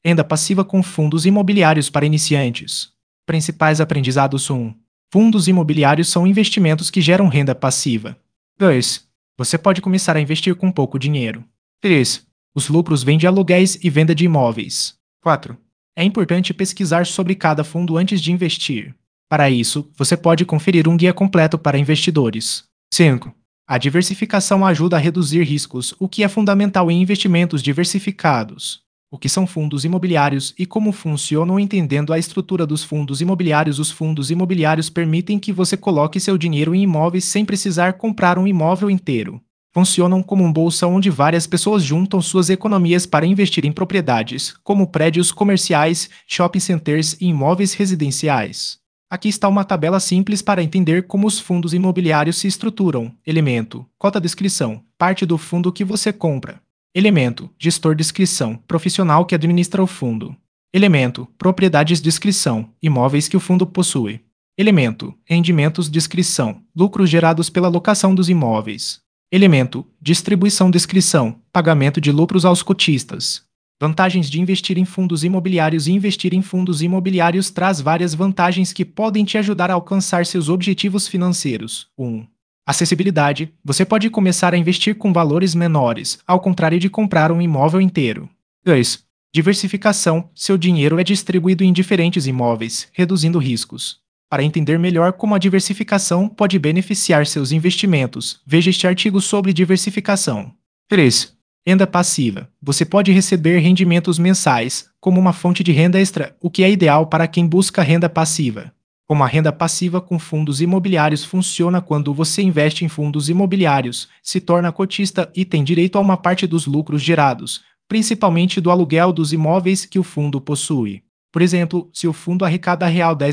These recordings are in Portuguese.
Renda passiva com fundos imobiliários para iniciantes. Principais aprendizados 1. Fundos imobiliários são investimentos que geram renda passiva. 2. Você pode começar a investir com pouco dinheiro. 3. Os lucros vêm de aluguéis e venda de imóveis. 4. É importante pesquisar sobre cada fundo antes de investir. Para isso, você pode conferir um guia completo para investidores. 5. A diversificação ajuda a reduzir riscos, o que é fundamental em investimentos diversificados. O que são fundos imobiliários e como funcionam? Entendendo a estrutura dos fundos imobiliários. Os fundos imobiliários permitem que você coloque seu dinheiro em imóveis sem precisar comprar um imóvel inteiro. Funcionam como um bolsa onde várias pessoas juntam suas economias para investir em propriedades, como prédios comerciais, shopping centers e imóveis residenciais. Aqui está uma tabela simples para entender como os fundos imobiliários se estruturam. Elemento: cota descrição, parte do fundo que você compra. Elemento: gestor descrição, profissional que administra o fundo. Elemento: propriedades descrição, imóveis que o fundo possui. Elemento: rendimentos descrição, lucros gerados pela locação dos imóveis. Elemento: distribuição descrição, pagamento de lucros aos cotistas. Vantagens de investir em fundos imobiliários. Investir em fundos imobiliários traz várias vantagens que podem te ajudar a alcançar seus objetivos financeiros. 1. Acessibilidade. Você pode começar a investir com valores menores, ao contrário de comprar um imóvel inteiro. 2. Diversificação. Seu dinheiro é distribuído em diferentes imóveis, reduzindo riscos. Para entender melhor como a diversificação pode beneficiar seus investimentos, veja este artigo sobre diversificação. 3. Renda passiva. Você pode receber rendimentos mensais, como uma fonte de renda extra, o que é ideal para quem busca renda passiva. Como a renda passiva com fundos imobiliários funciona: quando você investe em fundos imobiliários, se torna cotista e tem direito a uma parte dos lucros gerados, principalmente do aluguel dos imóveis que o fundo possui. Por exemplo, se o fundo arrecada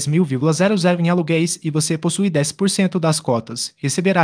R$1000 em aluguéis e você possui 10% das cotas, receberá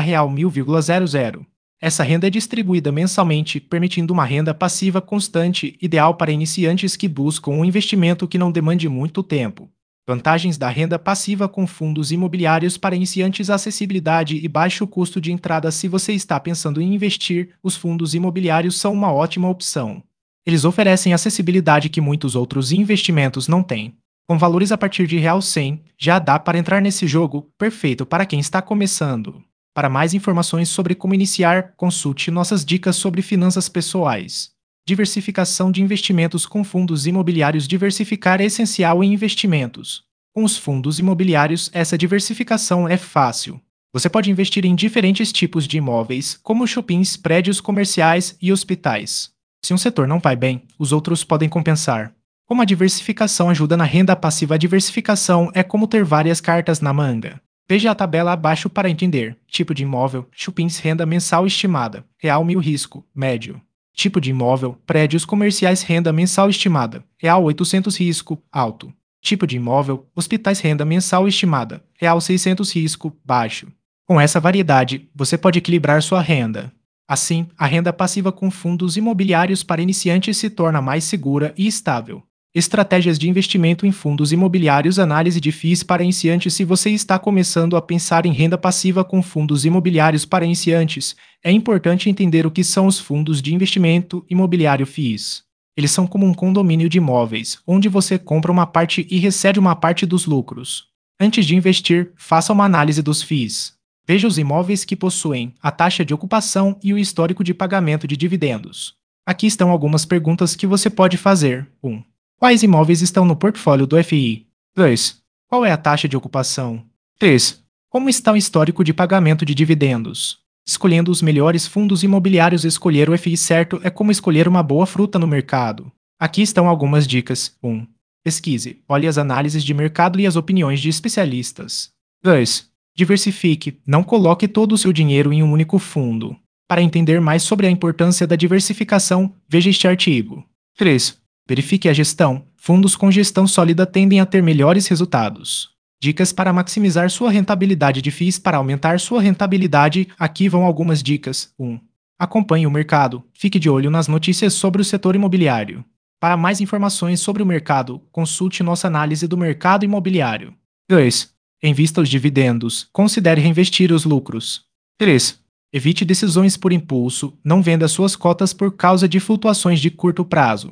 R$1000. Essa renda é distribuída mensalmente, permitindo uma renda passiva constante, ideal para iniciantes que buscam um investimento que não demande muito tempo. Vantagens da renda passiva com fundos imobiliários para iniciantes: acessibilidade e baixo custo de entrada. Se você está pensando em investir, os fundos imobiliários são uma ótima opção. Eles oferecem acessibilidade que muitos outros investimentos não têm. Com valores a partir de R$100, já dá para entrar nesse jogo, perfeito para quem está começando. Para mais informações sobre como iniciar, consulte nossas dicas sobre finanças pessoais. Diversificação de investimentos com fundos imobiliários. Diversificar é essencial em investimentos. Com os fundos imobiliários, essa diversificação é fácil. Você pode investir em diferentes tipos de imóveis, como shoppings, prédios comerciais e hospitais. Se um setor não vai bem, os outros podem compensar. Como a diversificação ajuda na renda passiva? A diversificação é como ter várias cartas na manga. Veja a tabela abaixo para entender. Tipo de imóvel: shoppings, renda mensal estimada, R$1000 risco, médio. Tipo de imóvel: prédios comerciais, renda mensal estimada, R$800 risco, alto. Tipo de imóvel: hospitais, renda mensal estimada, R$600 risco, baixo. Com essa variedade, você pode equilibrar sua renda. Assim, a renda passiva com fundos imobiliários para iniciantes se torna mais segura e estável. Estratégias de investimento em fundos imobiliários. Análise de FIIs para iniciantes. Se você está começando a pensar em renda passiva com fundos imobiliários para iniciantes, é importante entender o que são os fundos de investimento imobiliário FIIs. Eles são como um condomínio de imóveis, onde você compra uma parte e recebe uma parte dos lucros. Antes de investir, faça uma análise dos FIIs. Veja os imóveis que possuem, a taxa de ocupação e o histórico de pagamento de dividendos. Aqui estão algumas perguntas que você pode fazer. 1. Quais imóveis estão no portfólio do FI? 2. Qual é a taxa de ocupação? 3. Como está o histórico de pagamento de dividendos? Escolhendo os melhores fundos imobiliários. Escolher o FI certo é como escolher uma boa fruta no mercado. Aqui estão algumas dicas. 1. Pesquise, olhe as análises de mercado e as opiniões de especialistas. 2. Diversifique, não coloque todo o seu dinheiro em um único fundo. Para entender mais sobre a importância da diversificação, veja este artigo. 3. Verifique a gestão. Fundos com gestão sólida tendem a ter melhores resultados. Dicas para maximizar sua rentabilidade de FIIs. Para aumentar sua rentabilidade, aqui vão algumas dicas. 1. Acompanhe o mercado. Fique de olho nas notícias sobre o setor imobiliário. Para mais informações sobre o mercado, consulte nossa análise do mercado imobiliário. 2. Invista os dividendos. Considere reinvestir os lucros. 3. Evite decisões por impulso. Não venda suas cotas por causa de flutuações de curto prazo.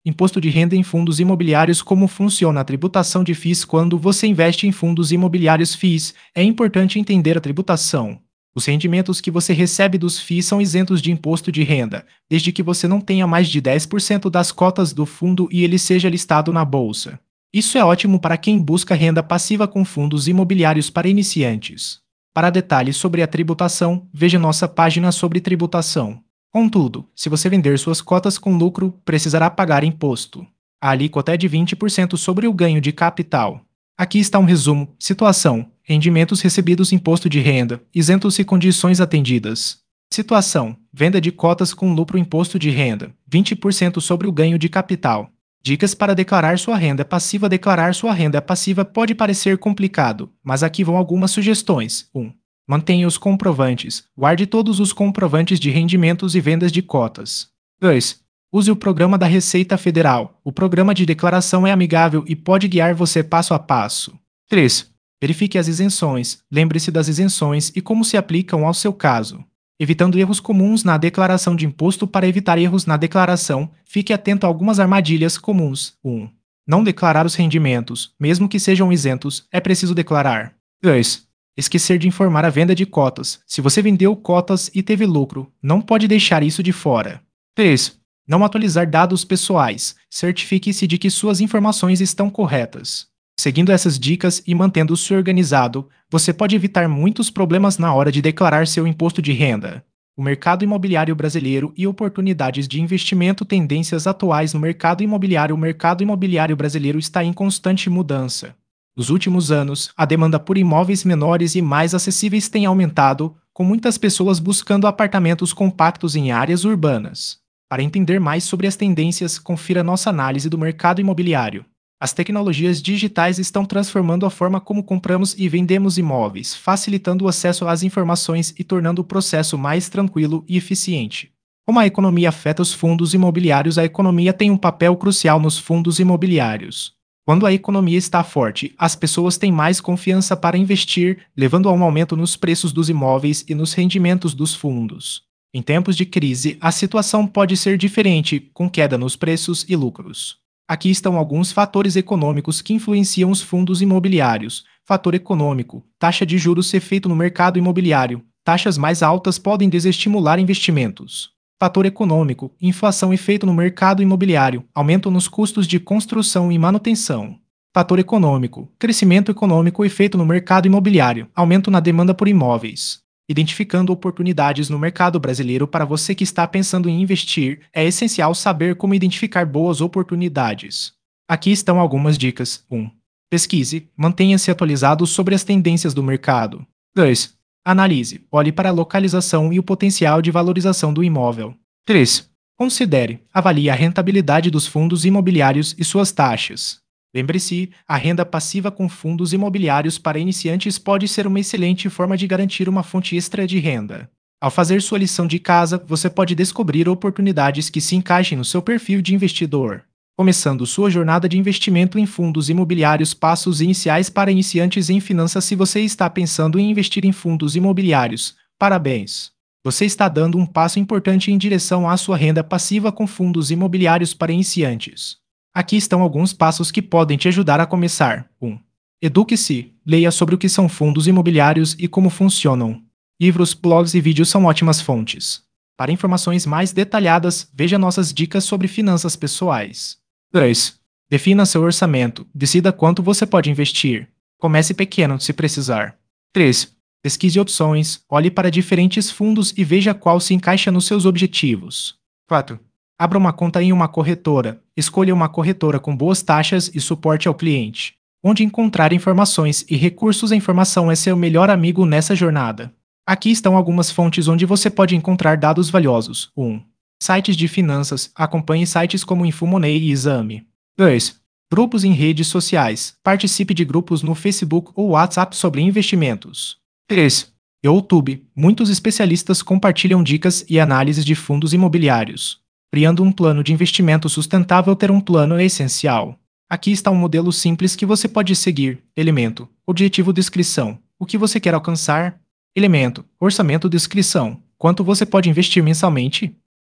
Imposto de renda em fundos imobiliários. Como funciona a tributação de FIIs quando você investe em fundos imobiliários FIIs? É importante entender a tributação. Os rendimentos que você recebe dos FIIs são isentos de imposto de renda, desde que você não tenha mais de 10% das cotas do fundo e ele seja listado na bolsa. Isso é ótimo para quem busca renda passiva com fundos imobiliários para iniciantes. Para detalhes sobre a tributação, veja nossa página sobre tributação. Contudo, se você vender suas cotas com lucro, precisará pagar imposto. A alíquota é de 20% sobre o ganho de capital. Aqui está um resumo. Situação: rendimentos recebidos, imposto de renda, isentos e condições atendidas. Situação: venda de cotas com lucro, imposto de renda, 20% sobre o ganho de capital. Dicas para declarar sua renda passiva. Declarar sua renda passiva pode parecer complicado, mas aqui vão algumas sugestões. 1. Mantenha os comprovantes. Guarde todos os comprovantes de rendimentos e vendas de cotas. 2. Use o programa da Receita Federal. O programa de declaração é amigável e pode guiar você passo a passo. 3. Verifique as isenções. Lembre-se das isenções e como se aplicam ao seu caso. Evitando erros comuns na declaração de imposto. Para evitar erros na declaração, fique atento a algumas armadilhas comuns. 1. Não declarar os rendimentos. Mesmo que sejam isentos, é preciso declarar. 2. Esquecer de informar a venda de cotas. Se você vendeu cotas e teve lucro, não pode deixar isso de fora. 3. Não atualizar dados pessoais. Certifique-se de que suas informações estão corretas. Seguindo essas dicas e mantendo-se organizado, você pode evitar muitos problemas na hora de declarar seu imposto de renda. O mercado imobiliário brasileiro e oportunidades de investimento. Tendências atuais no mercado imobiliário. O mercado imobiliário brasileiro está em constante mudança. Nos últimos anos, a demanda por imóveis menores e mais acessíveis tem aumentado, com muitas pessoas buscando apartamentos compactos em áreas urbanas. Para entender mais sobre as tendências, confira nossa análise do mercado imobiliário. As tecnologias digitais estão transformando a forma como compramos e vendemos imóveis, facilitando o acesso às informações e tornando o processo mais tranquilo e eficiente. Como a economia afeta os fundos imobiliários? A economia tem um papel crucial nos fundos imobiliários. Quando a economia está forte, as pessoas têm mais confiança para investir, levando a um aumento nos preços dos imóveis e nos rendimentos dos fundos. Em tempos de crise, a situação pode ser diferente, com queda nos preços e lucros. Aqui estão alguns fatores econômicos que influenciam os fundos imobiliários. Fator econômico: taxa de juros. Efeito no mercado imobiliário. Taxas mais altas podem desestimular investimentos. Fator econômico: inflação. Efeito no mercado imobiliário: aumento nos custos de construção e manutenção. Fator econômico: crescimento econômico. Efeito no mercado imobiliário: aumento na demanda por imóveis. Identificando oportunidades no mercado brasileiro. Para você que está pensando em investir, é essencial saber como identificar boas oportunidades. Aqui estão algumas dicas. 1. Pesquise. Mantenha-se atualizado sobre as tendências do mercado. 2. Analise. Olhe para a localização e o potencial de valorização do imóvel. 3. Considere. Avalie a rentabilidade dos fundos imobiliários e suas taxas. Lembre-se, a renda passiva com fundos imobiliários para iniciantes pode ser uma excelente forma de garantir uma fonte extra de renda. Ao fazer sua lição de casa, você pode descobrir oportunidades que se encaixem no seu perfil de investidor. Começando sua jornada de investimento em fundos imobiliários. Passos iniciais para iniciantes em finanças. Se você está pensando em investir em fundos imobiliários, parabéns! Você está dando um passo importante em direção à sua renda passiva com fundos imobiliários para iniciantes. Aqui estão alguns passos que podem te ajudar a começar. 1. Eduque-se. Leia sobre o que são fundos imobiliários e como funcionam. Livros, blogs e vídeos são ótimas fontes. Para informações mais detalhadas, veja nossas dicas sobre finanças pessoais. 2. Defina seu orçamento. Decida quanto você pode investir. Comece pequeno, se precisar. 3. Pesquise opções. Olhe para diferentes fundos e veja qual se encaixa nos seus objetivos. 4. Abra uma conta em uma corretora. Escolha uma corretora com boas taxas e suporte ao cliente. Onde encontrar informações e recursos. A informação é seu melhor amigo nessa jornada. Aqui estão algumas fontes onde você pode encontrar dados valiosos. 1. Sites de finanças. Acompanhe sites como InfoMoney e Exame. 2. Grupos em redes sociais. Participe de grupos no Facebook ou WhatsApp sobre investimentos. 3. YouTube. Muitos especialistas compartilham dicas e análises de fundos imobiliários. Criando um plano de investimento sustentável. Ter um plano é essencial. Aqui está um modelo simples que você pode seguir. Elemento. Objetivo. Descrição. O que você quer alcançar? Elemento. Orçamento. Descrição. Quanto você pode investir mensalmente?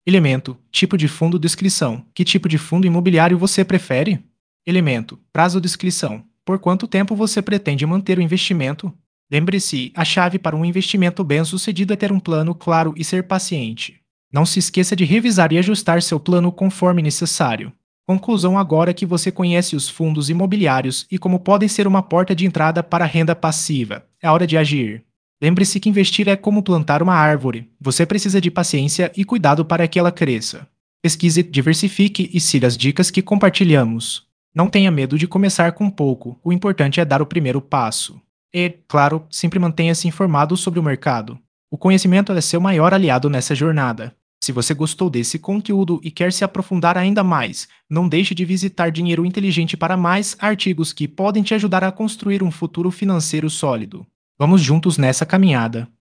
Elemento, tipo de fundo, descrição. Que tipo de fundo imobiliário você prefere? Elemento, prazo, descrição. Por quanto tempo você pretende manter o investimento? Lembre-se, a chave para um investimento bem-sucedido é ter um plano claro e ser paciente. Não se esqueça de revisar e ajustar seu plano conforme necessário. Conclusão: agora que você conhece os fundos imobiliários e como podem ser uma porta de entrada para a renda passiva, é hora de agir. Lembre-se que investir é como plantar uma árvore. Você precisa de paciência e cuidado para que ela cresça. Pesquise, diversifique e siga as dicas que compartilhamos. Não tenha medo de começar com pouco, o importante é dar o primeiro passo. E, claro, sempre mantenha-se informado sobre o mercado. O conhecimento é seu maior aliado nessa jornada. Se você gostou desse conteúdo e quer se aprofundar ainda mais, não deixe de visitar Dinheiro Inteligente para mais artigos que podem te ajudar a construir um futuro financeiro sólido. Vamos juntos nessa caminhada.